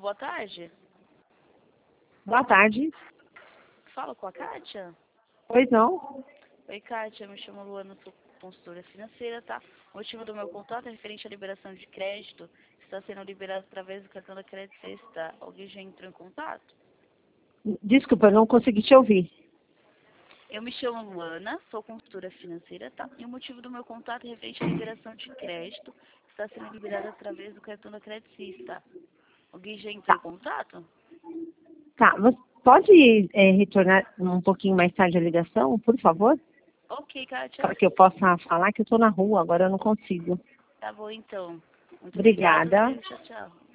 boa tarde. Boa tarde. Fala com a Kátia? Pois não? Oi, Kátia, eu me chamo Luana, sou consultora financeira, tá? O motivo do meu contato é referente à liberação de crédito, que está sendo liberado através do cartão da Credit Suisse, tá? Alguém já entrou em contato? Desculpa, eu não consegui te ouvir. Eu me chamo Luana, sou consultora financeira, tá? E o motivo do meu contato é referente à liberação de crédito, que está sendo liberado através do cartão da Credit Suisse, tá? Alguém já entrou em contato? Tá, você pode retornar um pouquinho mais tarde a ligação, por favor? Ok, Kátia. Para que eu possa falar que eu estou na rua, agora eu não consigo. Tá bom, então. Muito Obrigada. obrigada. Tchau, tchau.